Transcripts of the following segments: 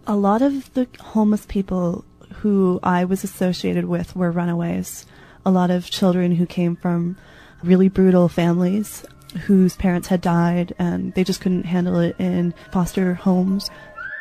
A lot of the homeless people who I was associated with were runaways. A lot of children who came from really brutal families whose parents had died and they just couldn't handle it in foster homes.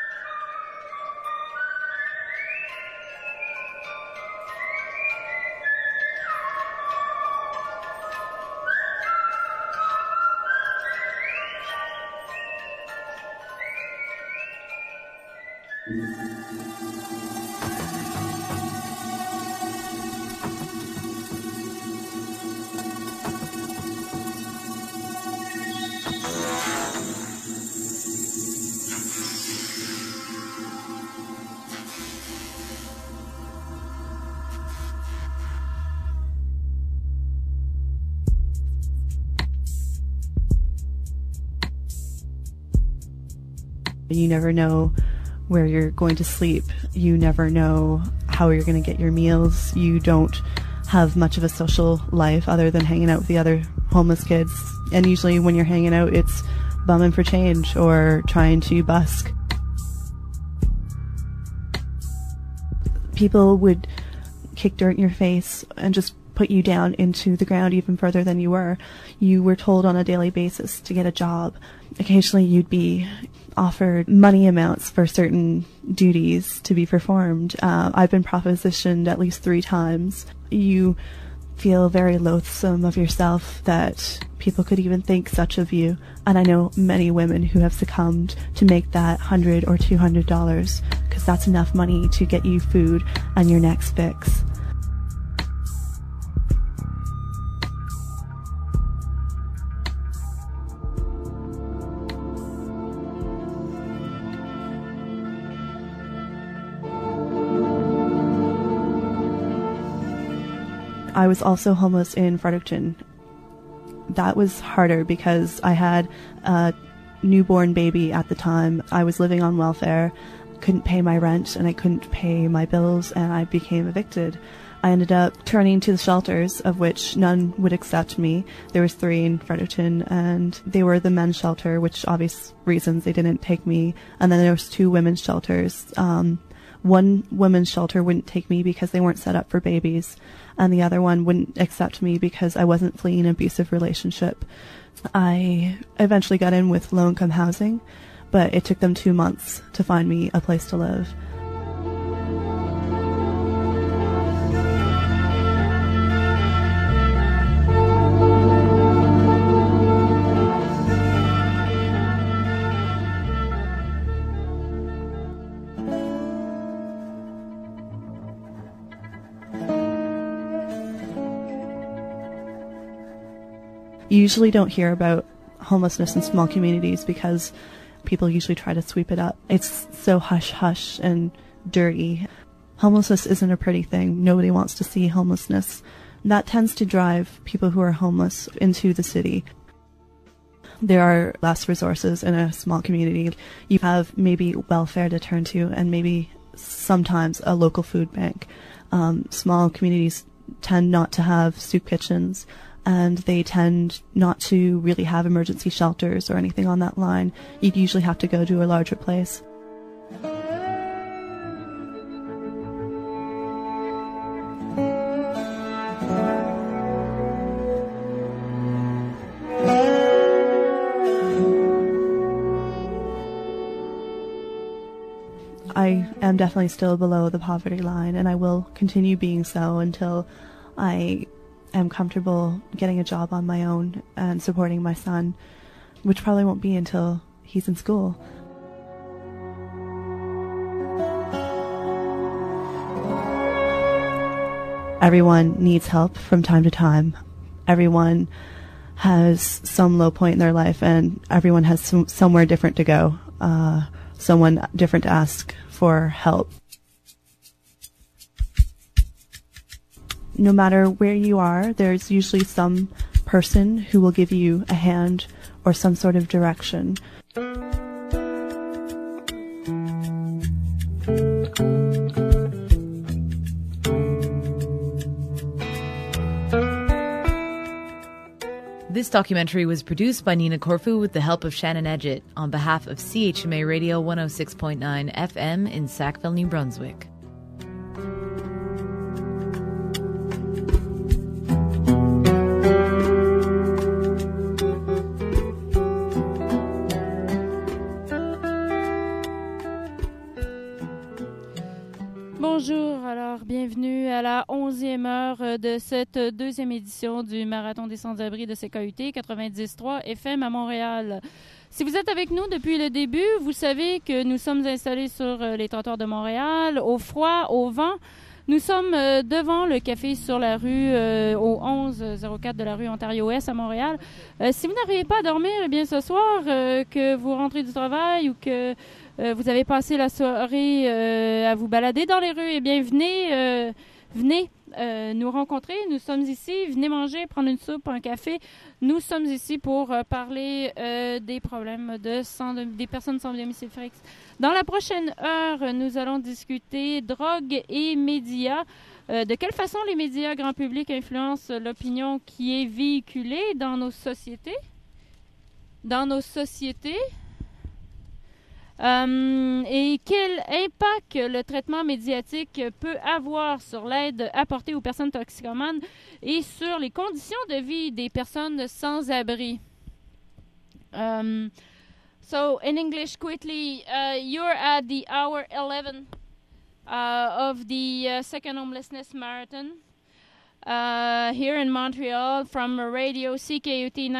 You never know where you're going to sleep. You never know how you're going to get your meals. You don't have much of a social life other than hanging out with the other homeless kids. And usually when you're hanging out, it's bumming for change or trying to busk. People would kick dirt in your face and just put you down into the ground even further than you were. You were told on a daily basis to get a job. Occasionally you'd be offered money amounts for certain duties to be performed. I've been propositioned at least 3 times. You feel very loathsome of yourself that people could even think such of you. And I know many women who have succumbed to make that $100 or $200 because that's enough money to get you food and your next fix. I was also homeless in Fredericton. That was harder because I had a newborn baby at the time. I was living on welfare, couldn't pay my rent, and I couldn't pay my bills, and I became evicted. I ended up turning to the shelters, of which none would accept me. There was 3 in Fredericton, and they were the men's shelter, which obvious reasons they didn't take me. And then there was 2 women's shelters. One women's shelter wouldn't take me because they weren't set up for babies, and the other one wouldn't accept me because I wasn't fleeing an abusive relationship. I eventually got in with low-income housing, but it took them 2 months to find me a place to live. You usually don't hear about homelessness in small communities because people usually try to sweep it up. It's so hush-hush and dirty. Homelessness isn't a pretty thing. Nobody wants to see homelessness. That tends to drive people who are homeless into the city. There are less resources in a small community. You have maybe welfare to turn to and maybe sometimes a local food bank. Small communities tend not to have soup kitchens, and they tend not to really have emergency shelters or anything on that line. You'd usually have to go to a larger place. I am definitely still below the poverty line, and I will continue being so until I am comfortable getting a job on my own and supporting my son, which probably won't be until he's in school. Everyone needs help from time to time. Everyone has some low point in their life, and everyone has somewhere different to go, someone different to ask for help. No matter where you are, there's usually some person who will give you a hand or some sort of direction. This documentary was produced by Nina Corfu with the help of Shannon Edgett on behalf of CHMA Radio 106.9 FM in Sackville, New Brunswick. Bonjour, alors bienvenue à la 11e heure de cette deuxième édition du Marathon des sans-abri de CKUT 90.3 FM à Montréal. Si vous êtes avec nous depuis le début, vous savez que nous sommes installés sur les trottoirs de Montréal, au froid, au vent. Nous sommes devant le café sur la rue, au 1104 de la rue Ontario-Ouest à Montréal. Si vous n'arrivez pas à dormir, eh bien ce soir, que vous rentrez du travail ou que vous avez passé la soirée à vous balader dans les rues, eh bien venez nous rencontrer. Nous sommes ici, venez manger, prendre une soupe, un café. Nous sommes ici pour parler des problèmes des personnes sans domicile fixe. Dans la prochaine heure, nous allons discuter drogue et médias. De quelle façon les médias grand public influencent l'opinion qui est véhiculée dans nos sociétés? Et quel impact le traitement médiatique peut avoir sur l'aide apportée aux personnes toxicomanes et sur les conditions de vie des personnes sans abri. So in English, quickly, you're at the hour 11 of the second homelessness marathon here in Montreal from Radio CKUT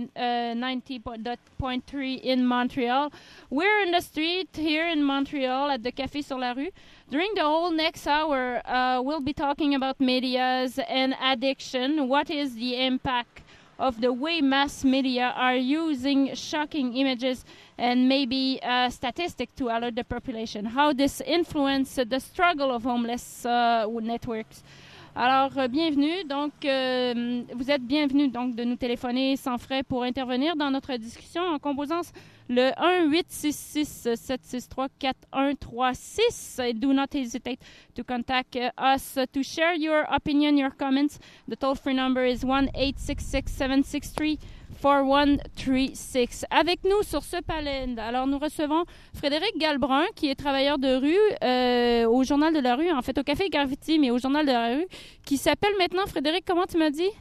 90.3 in Montreal. We're in the street here in Montreal at the Café sur la Rue. During the whole next hour, we'll be talking about medias and addiction. What is the impact of the way mass media are using shocking images and maybe statistics to alert the population? How this influences the struggle of homeless networks? Alors, bienvenue. Donc, vous êtes bienvenus donc de nous téléphoner sans frais pour intervenir dans notre discussion en composant le 1-866-763-4136. Do not hesitate to contact us to share your opinion, your comments. The toll-free number is 1-866-763-4136. Avec nous sur ce panel, alors nous recevons Frédéric Galbrun, qui est travailleur de rue au Journal de la rue, en fait au Café Graffiti, mais au Journal de la rue, qui s'appelle maintenant, Frédéric, comment tu m'as dit?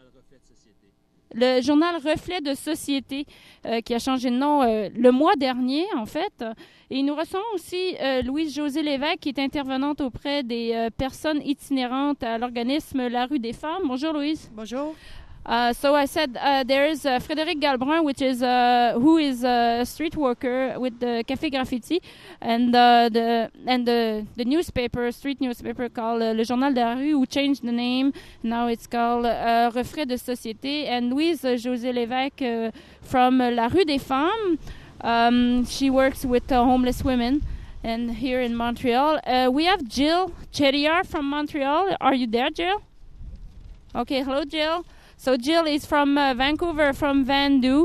Le journal Reflet de Société, qui a changé de nom le mois dernier, en fait. Et nous recevons aussi Louise-Josée Lévesque, qui est intervenante auprès des personnes itinérantes à l'organisme La Rue des Femmes. Bonjour, Louise. Bonjour. So I said there is Frédéric Galbrun, who is a street worker with the Café Graffiti, and the newspaper, street newspaper called Le Journal de la Rue, who changed the name. Now it's called Reflet de Société. And Louise Josée Lévesque from La Rue des Femmes. She works with homeless women, and here in Montreal, we have Jill Chediar from Montreal. Are you there, Jill? Okay, hello, Jill. So Jill is from Vancouver, from Vandu.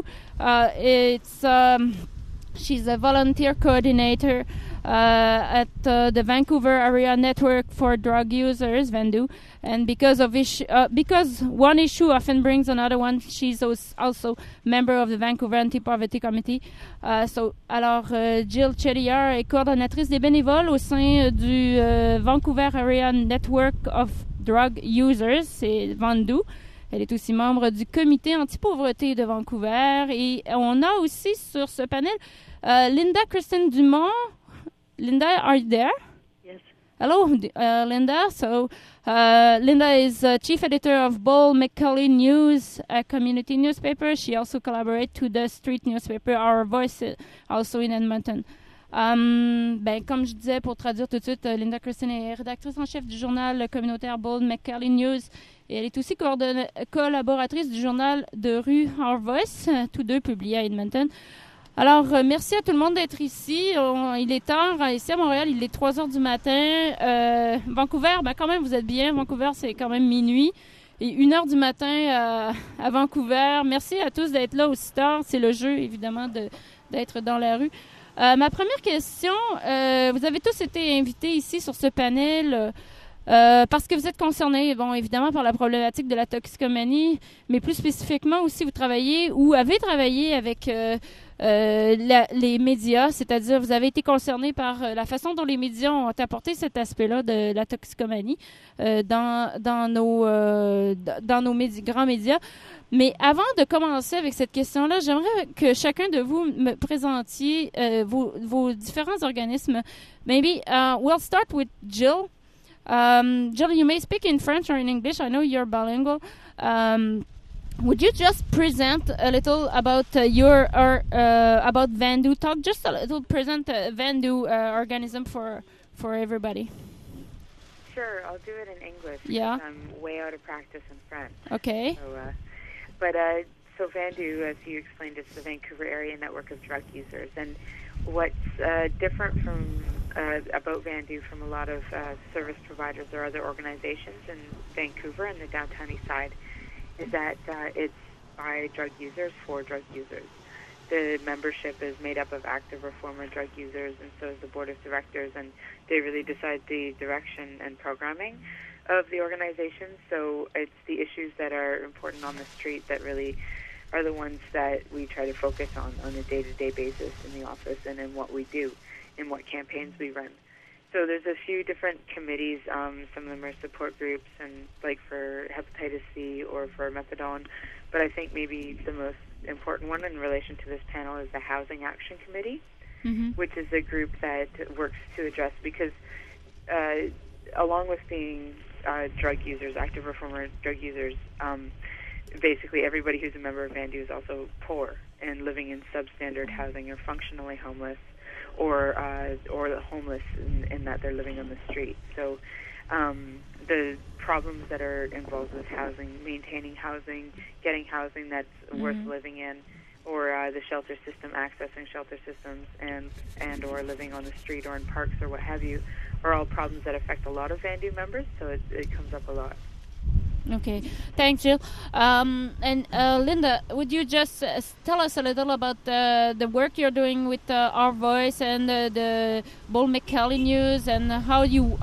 She's a volunteer coordinator at the Vancouver Area Network for Drug Users, Vandu. And because one issue often brings another one, she's also member of the Vancouver Anti-Poverty Committee. Jill Chediar est coordonnatrice des bénévoles au sein du Vancouver Area Network of Drug Users, c'est Vandu. Elle est aussi membre du comité anti-pauvreté de Vancouver. Et on a aussi sur ce panel Linda Kristen Dumont. Linda, are you there? Yes. Hello, Linda. So Linda is chief editor of Bull McCully News, a community newspaper. She also collaborates to the street newspaper Our Voice, also in Edmonton. Comme je disais, pour traduire tout de suite, Linda Kristen est rédactrice en chef du journal communautaire Bull McCully News. Et elle est aussi collaboratrice du journal de rue Our Voice, tous deux publiés à Edmonton. Alors, merci à tout le monde d'être ici. Il est tard. Ici à Montréal, il est 3 heures du matin. Vancouver, quand même, vous êtes bien. Vancouver, c'est quand même minuit. Et 1 heure du matin à Vancouver. Merci à tous d'être là aussi tard. C'est le jeu, évidemment, d'être dans la rue. Ma première question, vous avez tous été invités ici sur ce panel Parce que vous êtes concerné, bon, évidemment, par la problématique de la toxicomanie, mais plus spécifiquement aussi, vous travaillez ou avez travaillé avec les médias, c'est-à-dire vous avez été concerné par la façon dont les médias ont apporté cet aspect-là de la toxicomanie dans nos grands médias. Mais avant de commencer avec cette question-là, j'aimerais que chacun de vous me présentiez vos différents organismes. Maybe we'll start with Jill. Jill, you may speak in French or in English. I know you're bilingual. Would you just present a little about about Vandu? Talk just a little, present Vandu organism for everybody. Sure, I'll do it in English. Yeah. I'm way out of practice in French. Okay. So Vandu, as you explained, is the Vancouver Area Network of Drug Users. And what's different from about Vandu from a lot of service providers or other organizations in Vancouver and the downtown east side is that it's by drug users for drug users. The membership is made up of active or former drug users, and so is the board of directors, and they really decide the direction and programming of the organization. So it's the issues that are important on the street that really are the ones that we try to focus on a day-to-day basis in the office and in what we do, in what campaigns we run. So there's a few different committees. Some of them are support groups, and like for hepatitis C or for methadone. But I think maybe the most important one in relation to this panel is the Housing Action Committee, which is a group that works to address, because along with being drug users, active or former drug users, basically everybody who's a member of Vandu is also poor and living in substandard housing or functionally homeless, or homeless in that they're living on the street. So the problems that are involved with housing, maintaining housing, getting housing that's worth living in, or the shelter system, accessing shelter systems, and or living on the street or in parks or what have you, are all problems that affect a lot of Vandu members, so it comes up a lot. Okay, thanks, Jill. And Linda, would you just tell us a little about the work you're doing with Our Voice and the Bull McKelly News, and how you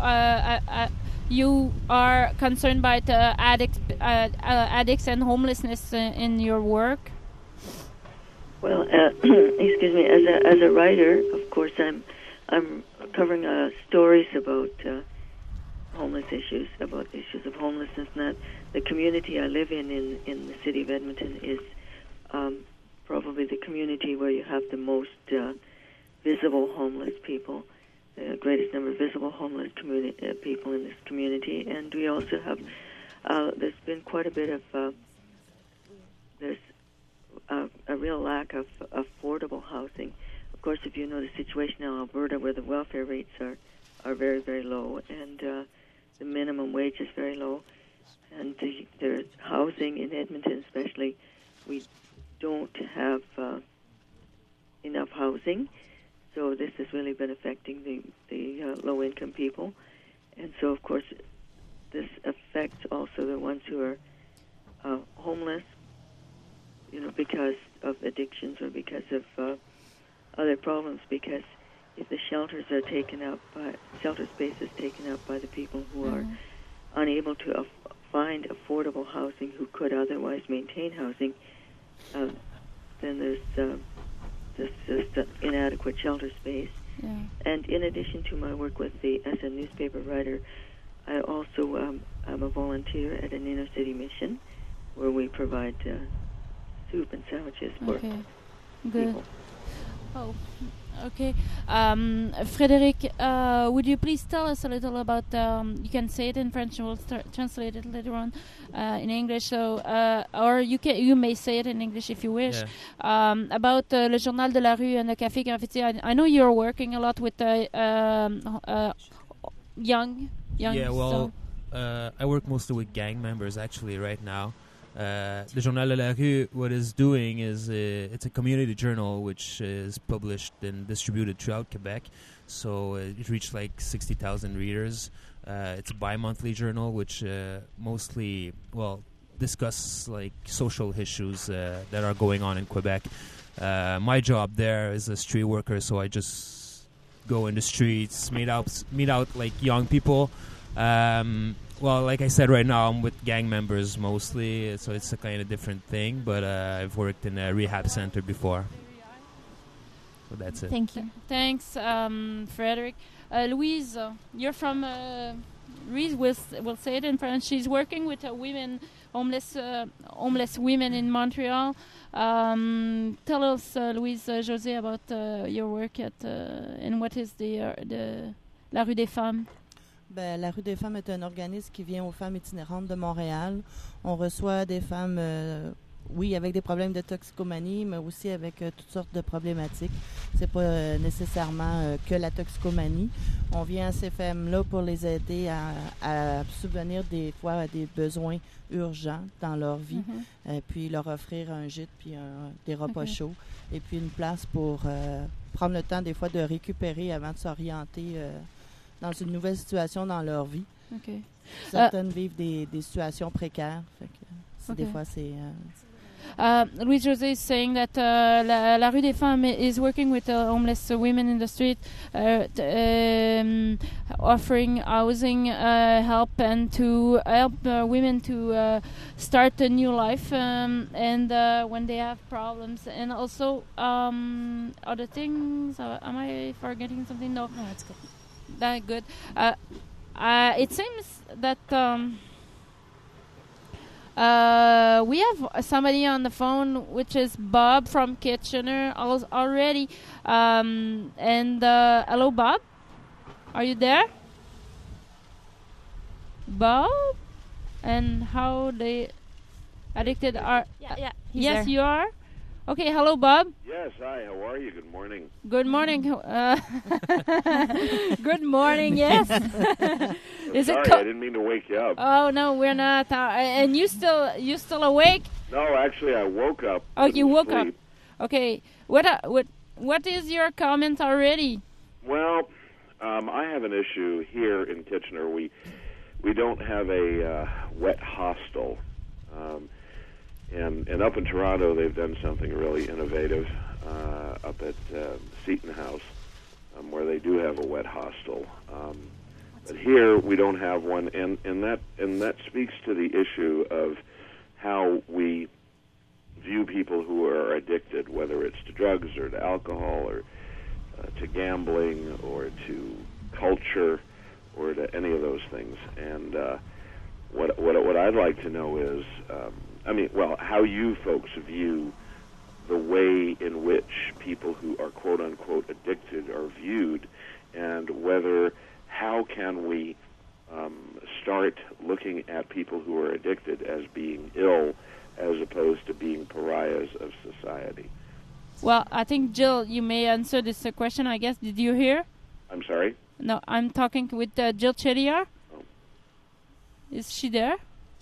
are concerned by the addicts and homelessness in your work? Well, excuse me. As a writer, of course, I'm covering stories about homeless issues, about issues of homelessness. And the community I live in the city of Edmonton is probably the community where you have the most visible homeless people, the greatest number of visible homeless people in this community. And we also have, there's been quite a bit of, there's a real lack of affordable housing. Of course, if you know the situation in Alberta, where the welfare rates are very, very low, and the minimum wage is very low, and the housing in Edmonton especially, we don't have enough housing, so this has really been affecting the low-income people. And so, of course, this affects also the ones who are homeless, because of addictions or because of other problems, because if the shelter space is taken up by the people who are unable to find affordable housing, who could otherwise maintain housing, then there's just inadequate shelter space. Yeah. And in addition to my work as a newspaper writer, I also am a volunteer at an inner city mission where we provide soup and sandwiches for people. Oh, okay. Frédéric, would you please tell us a little about, you can say it in French, we'll translate it later on in English, so, or you may say it in English if you wish, about Le Journal de la Rue and the Café Graffiti. I know you're working a lot with young. Yeah, well, I work mostly with gang members actually right now. Le Journal de la Rue, what it's doing is it's a community journal which is published and distributed throughout Quebec. So it reached like 60,000 readers. It's a bi-monthly journal which mostly, discuss like social issues that are going on in Quebec. My job there is a street worker, so I just go in the streets, meet out like young people Well, like I said, right now I'm with gang members mostly, so it's a kind of different thing. But I've worked in a rehab center before, so that's it. Thank you. Thanks, Frederick. Louise, you're from. Louise will say it in French. She's working with women, homeless women in Montreal. Tell us, Louise, José, about your work at and what is the La Rue des Femmes. Ben, la Rue des Femmes est un organisme qui vient aux femmes itinérantes de Montréal. On reçoit des femmes, oui, avec des problèmes de toxicomanie, mais aussi avec toutes sortes de problématiques. C'est pas nécessairement que la toxicomanie. On vient à ces femmes-là pour les aider à subvenir des fois à des besoins urgents dans leur vie, puis leur offrir un gîte, puis des repas chauds, et puis une place pour prendre le temps des fois de récupérer avant de s'orienter dans une nouvelle situation dans leur vie. Okay. Certaines vivent des situations précaires. Fait que, des fois, c'est... Louise José is saying that La Rue des Femmes is working with homeless women in the street, offering housing help and to help women to start a new life and when they have problems. And also other things. Am I forgetting something? No, that's good. That good. It seems that we have somebody on the phone, which is Bob from Kitchener already. And hello, Bob. Are you there? Bob? And how the addicted are... Yeah. Yes, you are? Okay, hello, Bob. Yes, hi, how are you? Good morning. Good morning. Good morning, yes. Is Sorry, it I didn't mean to wake you up. Oh, no, we're not. And you still awake? No, actually, I woke up. Oh, you woke up. Sleep. Okay. What is your comment already? Well, I have an issue here in Kitchener. We don't have a wet hostel. And up in Toronto, they've done something really innovative up at Seton House, where they do have a wet hostel. But here we don't have one, and that speaks to the issue of how we view people who are addicted, whether it's to drugs or to alcohol or to gambling or to culture or to any of those things. And what I'd like to know is, how you folks view the way in which people who are quote-unquote addicted are viewed, and how can we start looking at people who are addicted as being ill as opposed to being pariahs of society. Well, I think, Jill, you may answer this question, I guess. Did you hear? I'm sorry? No, I'm talking with Jill Chediar. Oh. Is she there?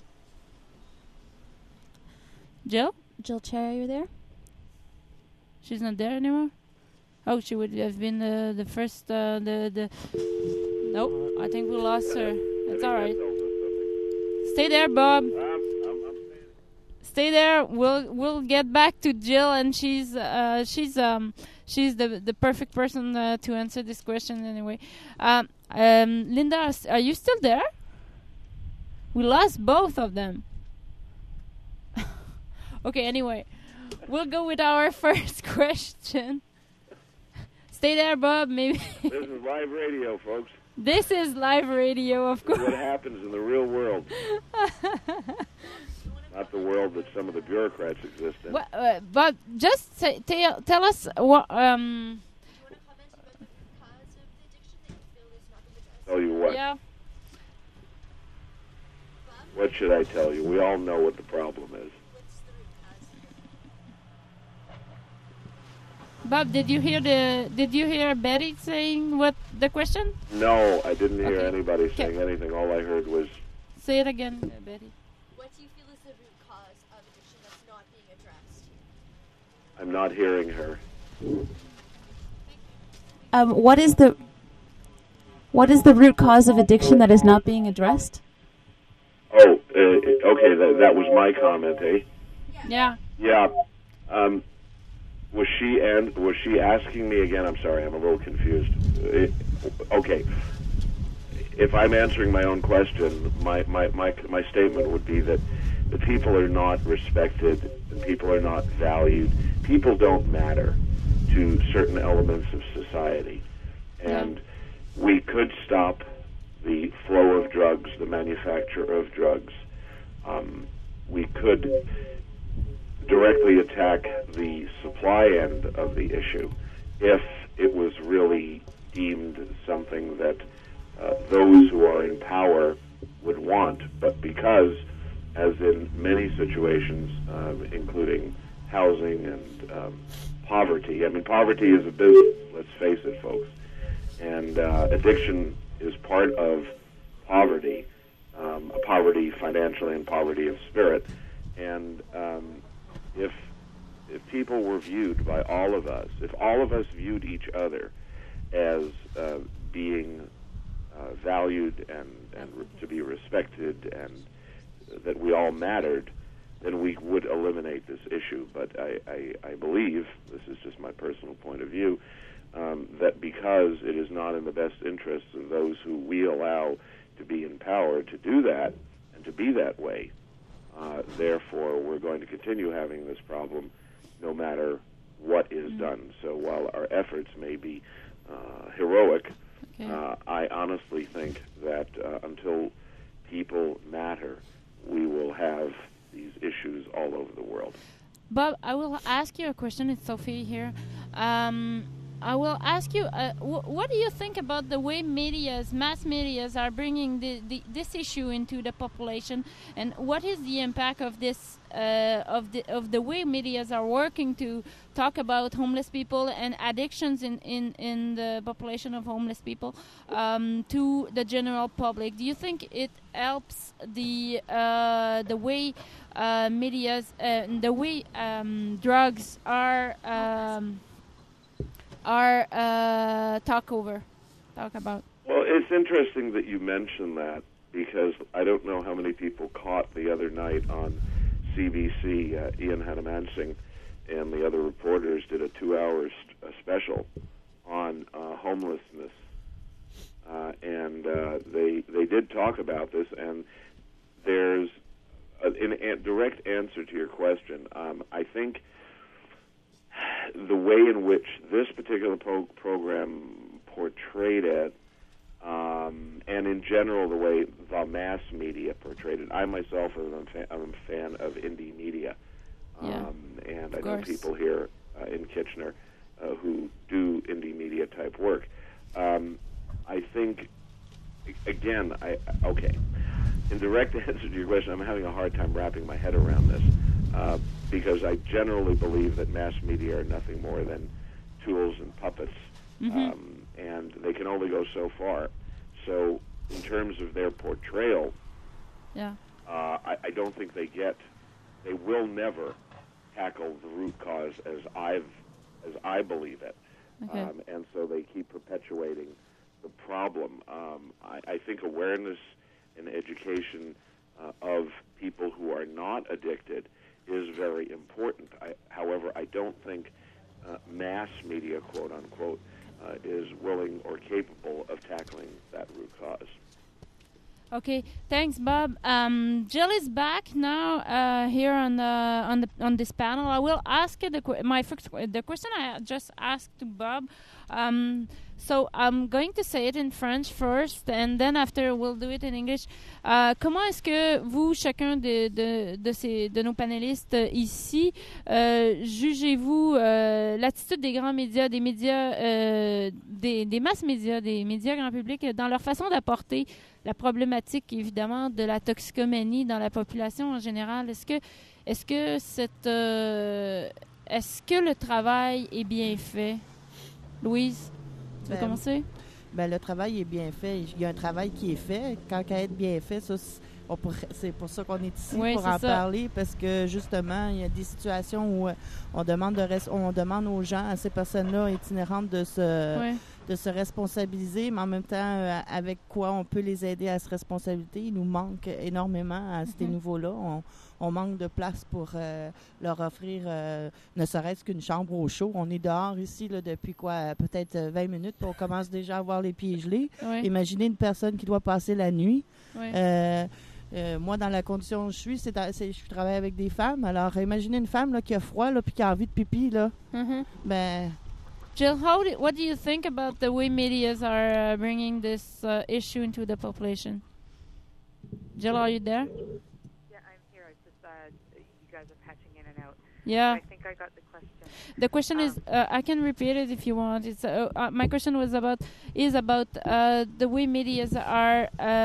Jill? Jill Cherry, are you there? She's not there anymore? Oh, she would have been the first, Nope, I think we lost her. It's all right. Stay there, Bob. Stay there. We'll get back to Jill, and she's the perfect person to answer this question anyway. Linda, are you still there? We lost both of them. Okay, anyway, we'll go with our first question. Stay there, Bob. Maybe. This is live radio, folks. This is live radio, of course. What happens in the real world. Not the world that some of the bureaucrats exist in. But just tell us what... Tell you what? Yeah. What should I tell you? We all know what the problem is. Bob, did you hear Betty saying what the question? No, I didn't hear Okay. anybody saying anything. All I heard was... Say it again, Betty. What do you feel is the root cause of addiction that's not being addressed? I'm not hearing her. What is the root cause of addiction that is not being addressed? Oh, okay, that was my comment, eh? Yeah. Yeah. Was she asking me again? I'm sorry, I'm a little confused. Okay. if I'm answering my own question, my statement would be that the people are not respected and people are not valued. People don't matter to certain elements of society. And we could stop the flow of drugs, the manufacture of drugs. We could directly attack the supply end of the issue if it was really deemed something that those who are in power would want. But because, as in many situations, including housing and poverty, I mean, poverty is a business, let's face it, folks. And addiction is part of poverty, poverty financially and poverty of spirit. And if people were viewed by all of us, if all of us viewed each other as being valued and to be respected and that we all mattered, then we would eliminate this issue. But I believe, this is just my personal point of view, that because it is not in the best interests of those who we allow to be in power to do that and to be that way, therefore we're going to continue having this problem no matter what is done. So while our efforts may be heroic, I honestly think that until people matter, we will have these issues all over the world. Bob, I will ask you a question. It's Sophie here. I will ask you, what do you think about the way mass medias are bringing this issue into the population, and what is the impact of this, of the way medias are working to talk about homeless people and addictions in the population of homeless people to the general public? Do you think it helps the way medias, the way drugs are talk about? Well, it's interesting that you mention that, because I don't know how many people caught the other night on CBC, Ian Hanamansing and the other reporters did a 2-hour special on homelessness, and they did talk about this, and there's in a direct answer to your question. I think the way in which this particular program portrayed it, and in general the way the mass media portrayed it. I myself am a fan of indie media, and I know people here in Kitchener who do indie media type work. I think, again, in direct answer to your question, I'm having a hard time wrapping my head around this. Because I generally believe that mass media are nothing more than tools and puppets, and they can only go so far. So in terms of their portrayal, I don't think they will never tackle the root cause as I believe it. And so they keep perpetuating the problem. I think awareness and education of people who are not addicted is very important. However, I don't think mass media, quote unquote, is willing or capable of tackling that root cause. Okay, thanks, Bob. Jill is back now here on this panel. I will ask you the question I just asked to Bob. So I'm going to say it in French first, and then after we'll do it in English. Comment est-ce que vous, chacun de nos panélistes ici, jugez-vous l'attitude des grands médias, des médias, des masses médias, des médias grand public, dans leur façon d'apporter la problématique, évidemment, de la toxicomanie dans la population en général? Est-ce que le travail est bien fait? Louise, tu veux commencer? Le travail est bien fait. Il y a un travail qui est fait. Quand il est bien fait, ça, c'est pour ça qu'on est ici, pour en parler, parce que justement, il y a des situations où on demande aux gens, à ces personnes-là itinérantes, de de se responsabiliser, mais en même temps, avec quoi on peut les aider à se responsabiliser. Il nous manque énormément à ces niveaux-là. On manque de place pour leur offrir ne serait-ce qu'une chambre au chaud. On est dehors ici là, depuis quoi, peut-être 20 minutes, puis on commence déjà à avoir les pieds gelés. Oui. Imaginez une personne qui doit passer la nuit. Oui. Moi, dans la condition où je suis, je travaille avec des femmes. Alors, imaginez une femme là, qui a froid là, puis qui a envie de pipi. Là. Ben, Jill, what do you think about the way medias are bringing this issue into the population? Jill, are you there? Yeah, I'm here. It's just you guys are patching in and out. Yeah. I think I got the question. The question is, I can repeat it if you want. It's my question was about the way medias are.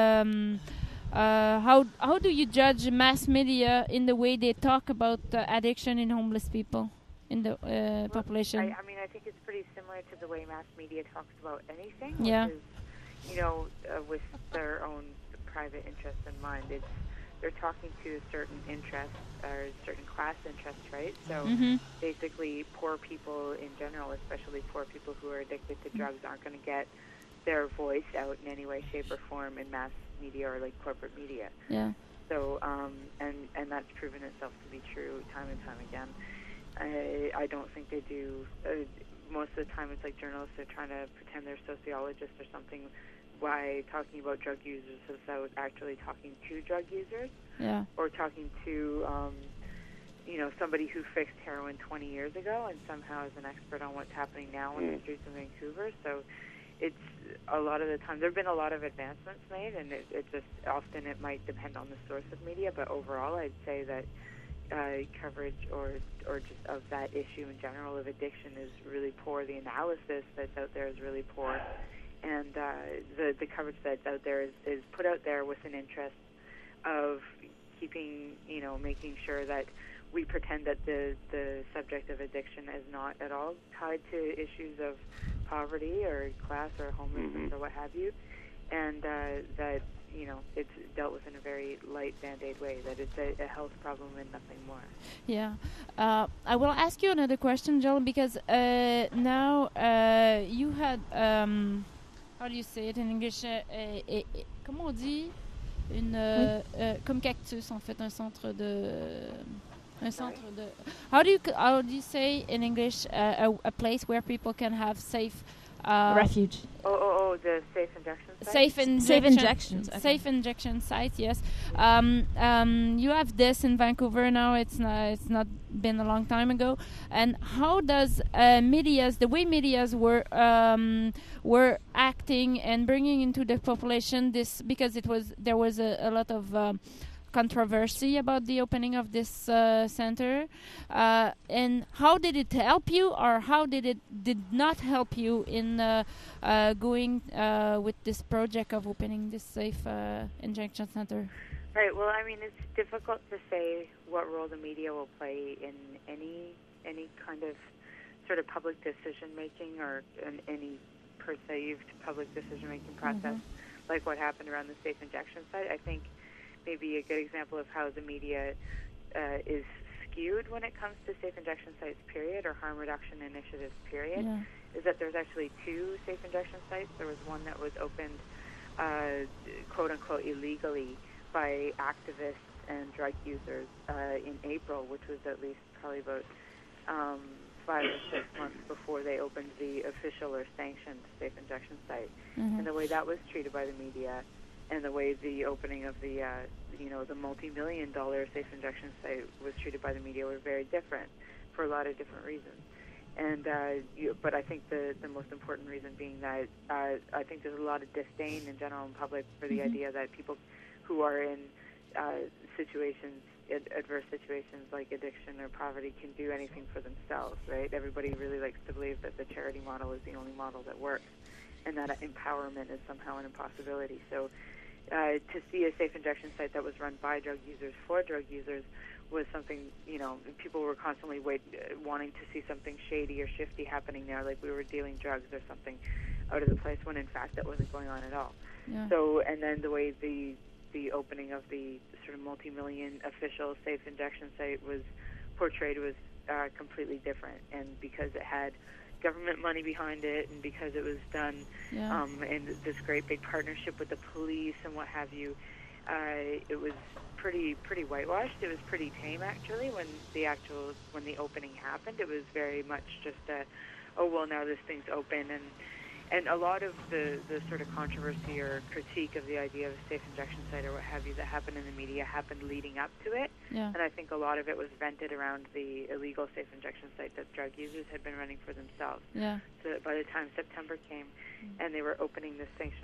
How do you judge mass media in the way they talk about addiction in homeless people in the population? I mean, I think it's pretty similar to the way mass media talks about anything. Yeah. Which is, with their own private interests in mind. They're talking to a certain interest or certain class interest, right? So basically, poor people in general, especially poor people who are addicted to drugs, aren't going to get their voice out in any way, shape, or form in mass media or like corporate media. Yeah. So, and that's proven itself to be true time and time again. I don't think they do. Most of the time, it's like journalists are trying to pretend they're sociologists or something by talking about drug users without actually talking to drug users. Yeah. Or talking to, somebody who fixed heroin 20 years ago and somehow is an expert on what's happening now in the streets of Vancouver. So it's a lot of the time, there have been a lot of advancements made, and it just often it might depend on the source of media, but overall I'd say that coverage or just of that issue in general of addiction is really poor. The analysis that's out there is really poor, and the coverage that's out there is put out there with an interest of keeping, making sure that we pretend that the subject of addiction is not at all tied to issues of poverty or class or homelessness or what have you, and that it's dealt with in a very light Band-Aid way, that it's a health problem and nothing more. Yeah. I will ask you another question, Jill, because now you had, how do you say it in English? Comment on dit? Comme cactus, en fait, un centre de... How do you say in English a place where people can have safe refuge? The safe injection site? Safe injections. Okay. Safe injection site, yes. You have this in Vancouver now. It's not been a long time ago. And how does the way medias were acting and bringing into the population this, because there was a lot of controversy about the opening of this center, and how did it help you, or how did not help you in going with this project of opening this safe injection center? Right. Well, I mean, it's difficult to say what role the media will play in any kind of sort of public decision making or in any perceived public decision making process, like what happened around the safe injection site. I think maybe a good example of how the media is skewed when it comes to safe injection sites, period, or harm reduction initiatives, period, is that there's actually two safe injection sites. There was one that was opened, quote-unquote, illegally by activists and drug users in April, which was at least probably about 5 or 6 months before they opened the official or sanctioned safe injection site. And the way that was treated by the media and the way the opening of the the multi-million-dollar safe injection site was treated by the media were very different for a lot of different reasons. And but I think the most important reason being that I think there's a lot of disdain in general in public for the idea that people who are in adverse situations like addiction or poverty can do anything for themselves, right? Everybody really likes to believe that the charity model is the only model that works, and that empowerment is somehow an impossibility. So to see a safe injection site that was run by drug users for drug users was something, people were constantly wanting to see something shady or shifty happening there, like we were dealing drugs or something out of the place, when in fact that wasn't going on at all. Yeah. So, and then the way the opening of the sort of multi-million official safe injection site was portrayed was completely different, and because it had government money behind it, and because it was done in this great big partnership with the police and what have you, it was pretty whitewashed. It was pretty tame, actually, when the opening happened. It was very much just now this thing's open, and a lot of the sort of controversy or critique of the idea of a safe injection site or what have you that happened in the media happened leading up to it. Yeah. And I think a lot of it was vented around the illegal safe injection site that drug users had been running for themselves. Yeah. So that by the time September came and they were opening this sanctioned